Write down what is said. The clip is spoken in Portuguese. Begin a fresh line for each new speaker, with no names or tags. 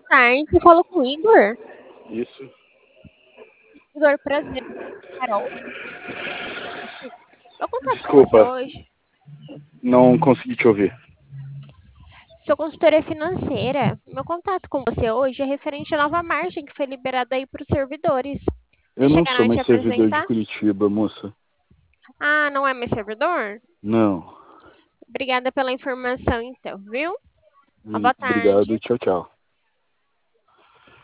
tarde, eu falo com o Igor.
Isso.
Igor, prazer. Carol. Meu contato com você
Desculpa,
hoje.
não consegui te ouvir.
Sou consultora financeira. Meu contato com você hoje é referente à nova margem que foi liberada aí para os servidores.
Eu
Deixa a
não sou
Carol te
mais servidor de
apresentar.
Curitiba, moça.
Ah, não é meu servidor?
Não.
Obrigada pela informação, então, viu? Uma boa
Obrigado,
tarde.
tchau, tchau.